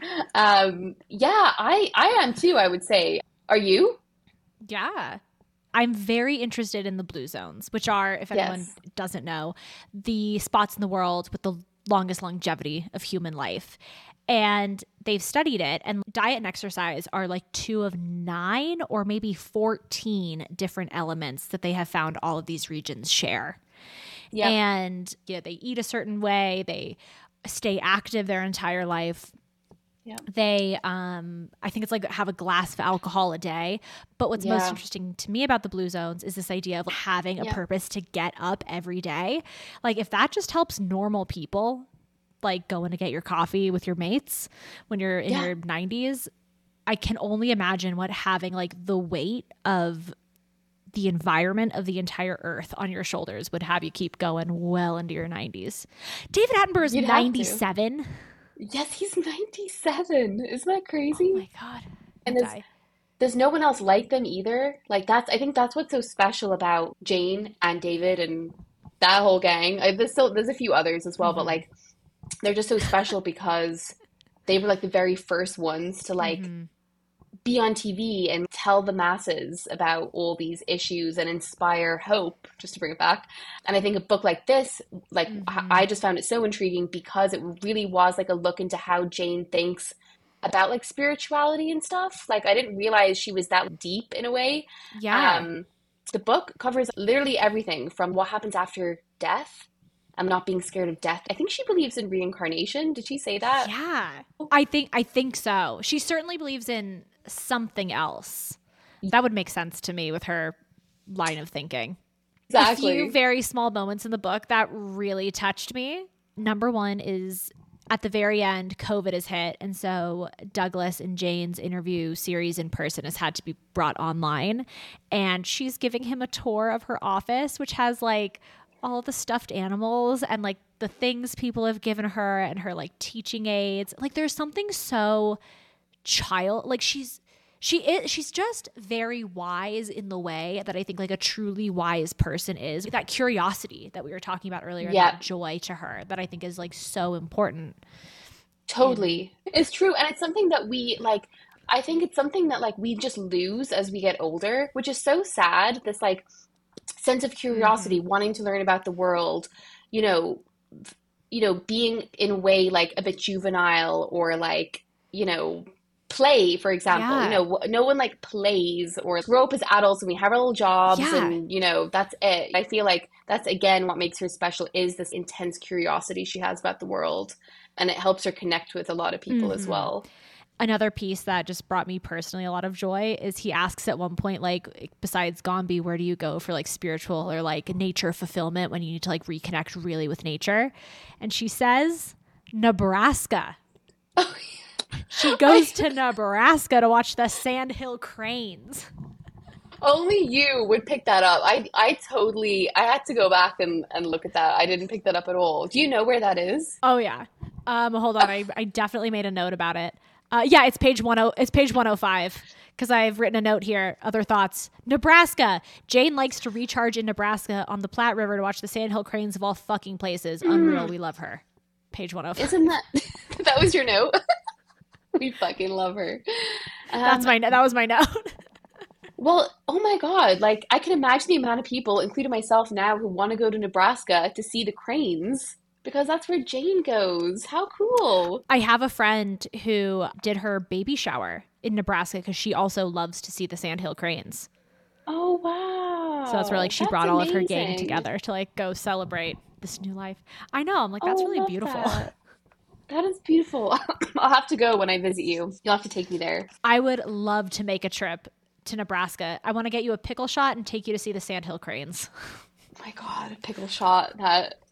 B: Yeah, I am too, I would say. Are you?
A: Yeah. I'm very interested in the Blue Zones, which are, if anyone
B: Yes.
A: doesn't know, the spots in the world with the longest longevity of human life. And they've studied it, and diet and exercise are like two of 9 or maybe 14 different elements that they have found all of these regions share.
B: Yep.
A: And yeah, they eat a certain way, they stay active their entire life.
B: Yep.
A: They I think it's like have a glass of alcohol a day. But what's most
B: Yeah.
A: interesting to me about the Blue Zones is this idea of having a
B: Yep.
A: purpose to get up every day. Like if that just helps normal people, like going to get your coffee with your mates when you're in
B: Yeah.
A: your 90s, I can only imagine what having like the weight of the environment of the entire earth on your shoulders would have you keep going well into your 90s. David Attenborough is
B: You'd have to.
A: 97.
B: Yes, he's 97. Isn't that
A: Oh
B: crazy?
A: my God.
B: And
A: I'd die.
B: there's no one else like them either. Like I think that's what's so special about Jane and David and that whole gang. There's a few others as well, but
A: Mm-hmm.
B: like they're just so special because they were like the very first ones to like
A: Mm-hmm.
B: be on TV and tell the masses about all these issues and inspire hope, just to bring it back. And I think a book like this, like
A: Mm-hmm.
B: I just found it so intriguing because it really was like a look into how Jane thinks about like spirituality and stuff. Like I didn't realize she was that deep in a way.
A: Yeah.
B: Um, the book covers literally everything from what happens after death. I'm not being scared of death. I think she believes in reincarnation. Did she say that?
A: Yeah. I think so. She certainly believes in something else. That would make sense to me with her line of thinking. A few
B: Exactly.
A: very small moments in the book that really touched me. Number one is at the very end, COVID has hit. And so Douglas and Jane's interview series in person has had to be brought online. And she's giving him a tour of her office, which has like all the stuffed animals and like the things people have given her and her like teaching aids. Like there's something so child like she's just very wise in the way that I think like a truly wise person is. That curiosity that we were talking about earlier and
B: Yeah.
A: that joy to her that I think is like so important in
B: Totally. It's true. And it's something that we like, I think it's something that like we just lose as we get older, which is so sad. This like sense of
A: hmm
B: curiosity, wanting to learn about the world, you know, being in a way like a bit juvenile or like, play, for example.
A: yeah
B: No one like plays or grow up as adults and we have our little jobs
A: yeah
B: and, that's it. I feel like that's again what makes her special is this intense curiosity she has about the world. And it helps her connect with a lot of people as
A: hmm
B: well.
A: Another piece that just brought me personally a lot of joy is he asks at one point, like, besides Gombe, where do you go for like spiritual or like nature fulfillment when you need to like reconnect really with nature? And she says, Nebraska. She goes
B: I,
A: to Nebraska to watch the sandhill cranes.
B: only you would pick that up. I had to go back and look at that. I didn't pick that up at all. Do you know where that is?
A: Oh yeah. Hold on. I definitely made a note about it. Yeah, it's page 105 because I've written a note here. Other thoughts. Nebraska. Jane likes to recharge in Nebraska on the Platte River to watch the sandhill cranes of all fucking places. Unreal. We love her. Page 105.
B: Isn't that that was your note? We fucking love her. Um,
A: That was my note.
B: well, oh my God, like I can imagine the amount of people, including myself now, who want to go to Nebraska to see the cranes because that's where Jane goes. How cool.
A: I have a friend who did her baby shower in Nebraska because she also loves to see the sandhill cranes.
B: Oh
A: So that's where like
B: wow.
A: she
B: That's
A: brought all of her gang
B: amazing.
A: together to like go celebrate this new life. I know. I'm like, that's
B: Oh,
A: really
B: love
A: beautiful.
B: that. That is beautiful. I'll have to go when I visit you. You'll have to take me there.
A: I would love to make a trip to Nebraska. I want to get you a pickle shot and take you to see the sandhill cranes.
B: Oh my God, a pickle shot. That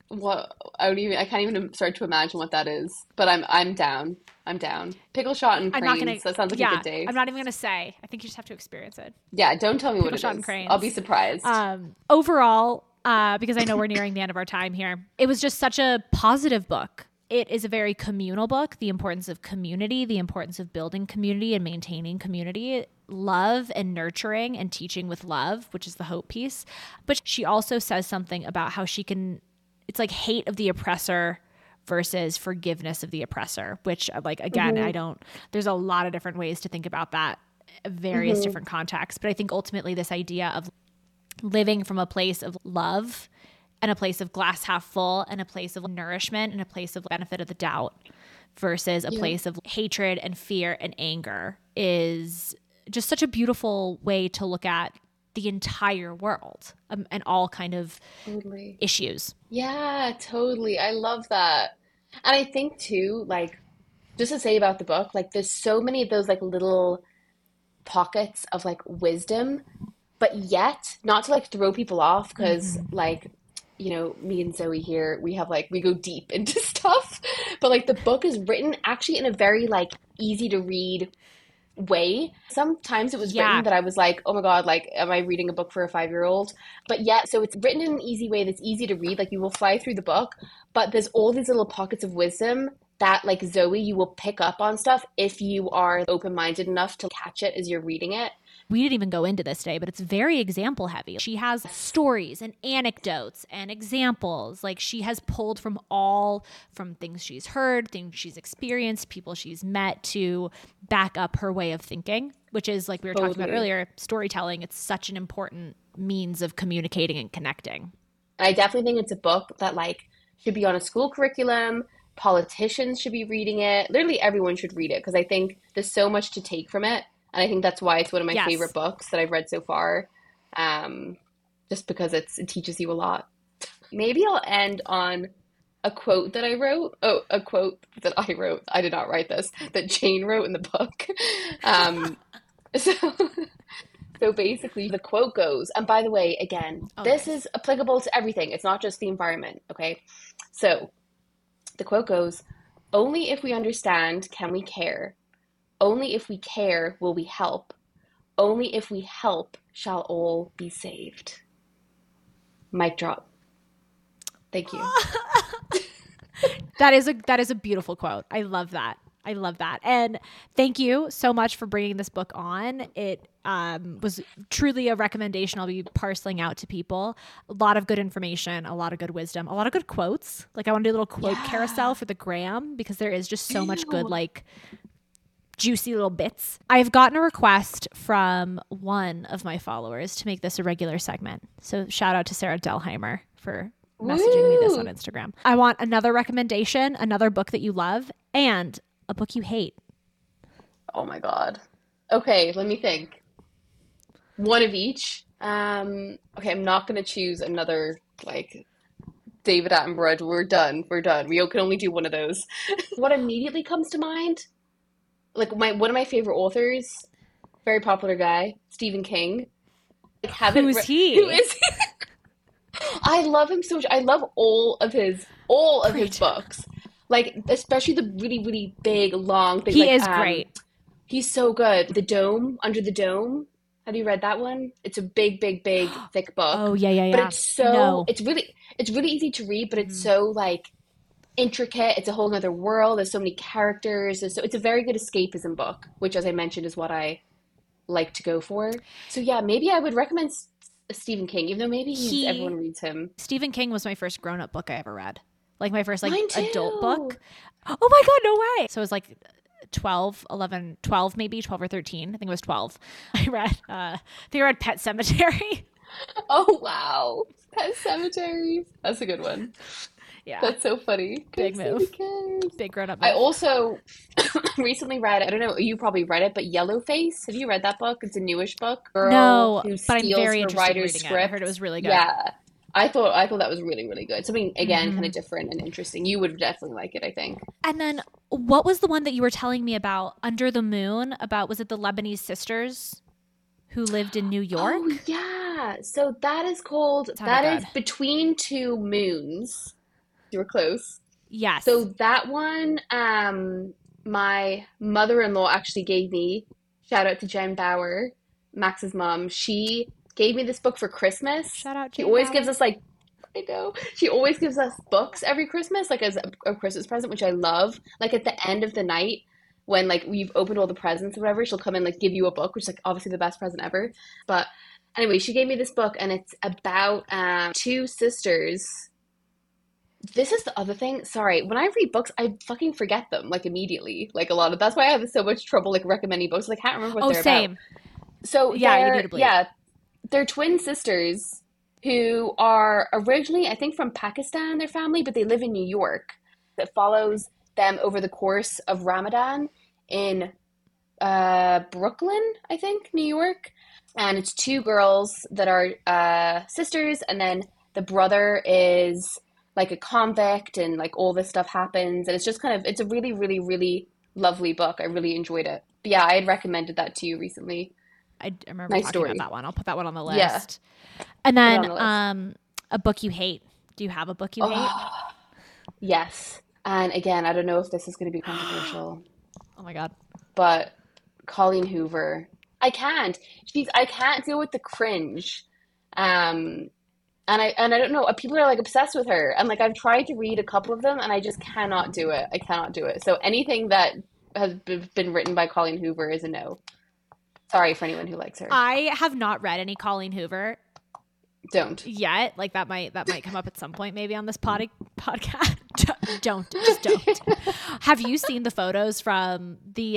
B: What I can't even start to imagine what that is. But I'm down. I'm down. Pickle shot and
A: I'm not gonna.
B: cranes. That sounds like a good
A: Yeah,
B: day.
A: I'm not even gonna say. I think you just have to experience it.
B: Yeah, don't tell me what
A: Pickle
B: it
A: shot and
B: is. I'll be
A: cranes.
B: surprised.
A: Overall, because I know we're nearing the end of our time here, it was just such a positive book. It is a very communal book. The importance of community, the importance of building community and maintaining community, love and nurturing and teaching with love, which is the hope piece. But she also says something about how she can. It's like hate of the oppressor versus forgiveness of the oppressor, which like again, I don't there's a lot of different ways to think about that, various different contexts, but I think ultimately this idea of living from a place of love and a place of glass half full and a place of nourishment and a place of benefit of the doubt versus a
B: Yeah.
A: place of hatred and fear and anger is just such a beautiful way to look at the entire world, and all kind of
B: Totally.
A: issues.
B: Yeah, totally. I love that. And I think too, like, just to say about the book, like, there's so many of those like little pockets of like wisdom, but yet not to like throw people off because like, me and Zoe here, we have like we go deep into stuff, but like the book is written actually in a very like easy to read way. Sometimes it was written
A: Yeah.
B: that I was like, oh my God, like, am I reading a book for a 5-year old? But yet, so it's written in an easy way that's easy to read. Like, you will fly through the book, but there's all these little pockets of wisdom that, like Zoe, you will pick up on stuff if you are open minded enough to catch it as you're reading it.
A: We didn't even go into this today, but it's very example heavy. She has stories and anecdotes and examples. Like she has pulled from things she's heard, things she's experienced, people she's met to back up her way of thinking, which is like we were talking about
B: Totally.
A: earlier, storytelling. It's such an important means of communicating and connecting.
B: And I definitely think it's a book that, like, should be on a school curriculum. Politicians should be reading it. Literally everyone should read it because I think there's so much to take from it. And I think that's why it's one of my favorite
A: Yes.
B: books that I've read so far. Um, just because it teaches you a lot. Maybe I'll end on a quote that I wrote. Oh, a quote that I wrote. I did not write this, that Jane wrote in the book. Um, so, so basically, the quote goes, and by the way, again,
A: Oh,
B: this
A: nice.
B: is applicable to everything. It's not just the environment, okay? So the quote goes, only if we understand can we care. Only if we care will we help. Only if we help shall all be saved. Mic drop. Thank you.
A: That is a beautiful quote. I love that. I love that. And thank you so much for bringing this book on. It was truly a recommendation I'll be parceling out to people. A lot of good information, a lot of good wisdom, a lot of good quotes. Like I want to do a little quote
B: Yeah.
A: carousel for the gram because there is just so much good,
B: Ew.
A: like juicy little bits. I've gotten a request from one of my followers to make this a regular segment. So shout out to Sarah Delheimer for messaging me this on
B: Woo!
A: Instagram. I want another recommendation, another book that you love, and a book you hate.
B: Oh my God. Okay, let me think. One of each. Okay, I'm not gonna choose another like David Attenborough. We're done. We're done. We can only do one of those. What immediately comes to mind? Like my one of my favorite authors, very popular guy, Stephen King. Like haven't
A: Who's
B: read. Who
A: he?
B: is he? I love him so much. I love all of his
A: Great.
B: books. Like especially the really really big long things.
A: He
B: Like
A: is great.
B: he's so good. The Dome, Under the Dome. Have you read that one? It's a big big big thick book,
A: Oh, yeah, yeah,
B: but
A: yeah.
B: it's so
A: No.
B: it's really easy to read, but it's
A: Mhm.
B: so like intricate. It's a whole other world. There's so many characters. It's a very good escapism book, which, as I mentioned, is what I like to go for. So yeah, maybe I would recommend Stephen King, even though maybe everyone
A: He
B: reads him.
A: Stephen King was my first grown-up book I ever read. Like my first like
B: Mine
A: adult
B: too.
A: book. Oh my god, no way. So it was like 12, 11, 12 maybe, 12 or 13. I think it was 12. I read Pet Cemetery.
B: Oh wow, Pet Cemetery. That's a good one.
A: Yeah.
B: That's so funny.
A: Big
B: Crazy
A: move.
B: kids.
A: Big grown-up
B: I
A: move.
B: also recently read, I don't know, you probably read it, but Yellowface. Have you read that book? It's a newish book. Girl
A: No,
B: who
A: but I'm
B: steals
A: very
B: her
A: interested in
B: writer's
A: reading it. I heard it
B: script.
A: was really good.
B: Yeah. I thought that was really, really good. Something again kind
A: Hmm.
B: of different and interesting. You would definitely like it, I think.
A: And then what was the one that you were telling me about Under the Moon? About was it the Lebanese sisters who lived in New
B: Oh
A: York?
B: yeah. So that is called
A: It sounded
B: that is
A: good.
B: Between Two Moons. You were close.
A: Yes.
B: So that one, my mother-in-law actually gave me, shout out to Jen Bauer, Max's mom. She gave me this book for Christmas.
A: Shout out
B: She
A: Jane
B: always
A: Bauer.
B: gives us like, I know, she always gives us books every Christmas, like as a Christmas present, which I love. Like at the end of the night, when like we've opened all the presents or whatever, she'll come and like give you a book, which is like obviously the best present ever. But anyway, she gave me this book, and it's about two sisters. This is the other thing. Sorry, when I read books, I fucking forget them like immediately. Like a lot of that's why I have so much trouble like recommending books. Like, I can't remember what they're
A: same.
B: about. So
A: Yeah, you
B: they're
A: need to bleep.
B: they're twin sisters who are originally, I think, from Pakistan, their family, but they live in New York. It follows them over the course of Ramadan in Brooklyn, I think, New York. And it's two girls that are sisters, and then the brother is like a convict, and like all this stuff happens. And it's just kind of, it's a really, really, really lovely book. I really enjoyed it. But yeah, I had recommended that to you recently.
A: I remember
B: Nice
A: talking
B: story.
A: about that one. I'll put that one on the list.
B: Yeah.
A: And
B: Put it
A: then
B: on the list.
A: a book you hate. Do you have a book you hate?
B: Yes. And again, I don't know if this is going to be controversial,
A: Oh my God.
B: but Colleen Hoover. I can't. I can't deal with the cringe. And I don't know. People are like obsessed with her, and like I've tried to read a couple of them, and I just cannot do it. I cannot do it. So anything that has been written by Colleen Hoover is a no. Sorry for anyone who likes her.
A: I have not read any Colleen Hoover
B: Don't.
A: yet. Like that might come up at some point, maybe on this podcast. Just don't. Have you seen the photos from the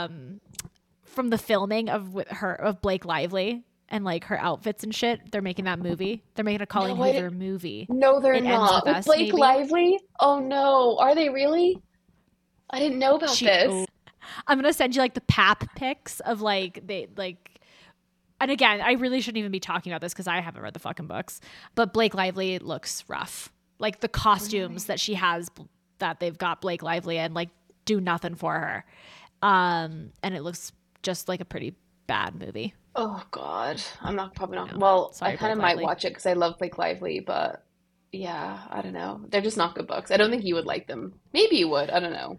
A: filming of Blake Lively and like her outfits and shit? They're making that movie. They're making a Colleen Hoover movie.
B: No, they're
A: It Ends
B: not.
A: With
B: With
A: Us,
B: Blake
A: maybe?
B: Lively? Oh no. Are they really? I didn't know about this.
A: I'm gonna send you like the pap pics of like they like. And again, I really shouldn't even be talking about this because I haven't read the fucking books. But Blake Lively looks rough. Like the costumes that she has, that they've got Blake Lively in, like do nothing for her. And it looks just like a pretty bad movie.
B: Oh God. Probably not. Well,
A: Sorry,
B: I kind of
A: Blake
B: might
A: Lively.
B: watch it because I love Blake Lively, but yeah, I don't know. They're just not good books. I don't think you would like them. Maybe you would. I don't know.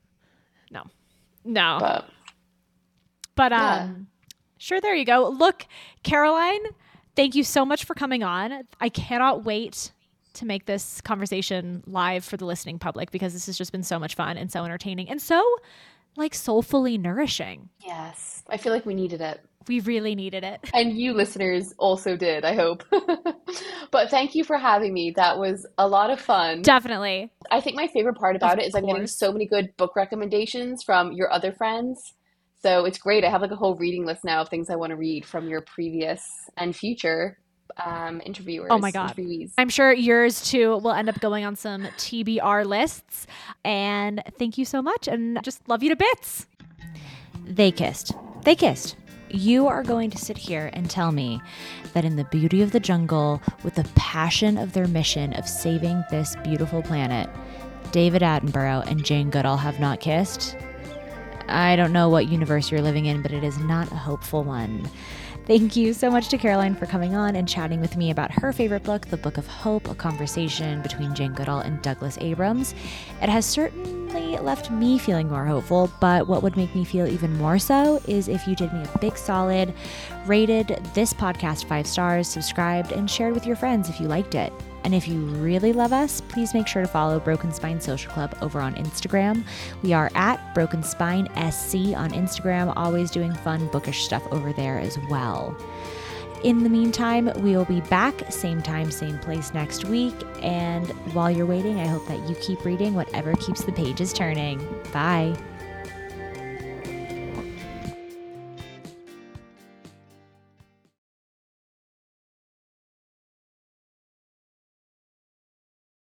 A: No.
B: But
A: But sure, there you go. Look, Caroline, thank you so much for coming on. I cannot wait to make this conversation live for the listening public because this has just been so much fun and so entertaining and so like soulfully nourishing.
B: yes, I feel like we needed it.
A: We really needed it.
B: And you listeners also did, I hope. But thank you for having me. That was a lot of fun.
A: Definitely.
B: I think my favorite part about it is I'm getting
A: course.
B: so many good book recommendations from your other friends. So it's great. I have like a whole reading list now of things I want to read from your previous and future interviewers.
A: Oh my God.
B: Interviewees.
A: I'm sure yours too will end up going on some TBR lists. And thank you so much. And just love you to bits. They kissed. They kissed. You are going to sit here and tell me that in the beauty of the jungle, with the passion of their mission of saving this beautiful planet, David Attenborough and Jane Goodall have not kissed? I don't know what universe you're living in, but it is not a hopeful one. Thank you so much to Caroline for coming on and chatting with me about her favorite book, The Book of Hope, a conversation between Jane Goodall and Douglas Abrams. It has certainly left me feeling more hopeful, but what would make me feel even more so is if you did me a big solid, rated this podcast 5 stars, subscribed, and shared with your friends if you liked it. And if you really love us, please make sure to follow Broken Spine Social Club over on Instagram. We are at Broken Spine SC on Instagram, always doing fun bookish stuff over there as well. In the meantime, we will be back same time, same place next week. And while you're waiting, I hope that you keep reading whatever keeps the pages turning. Bye.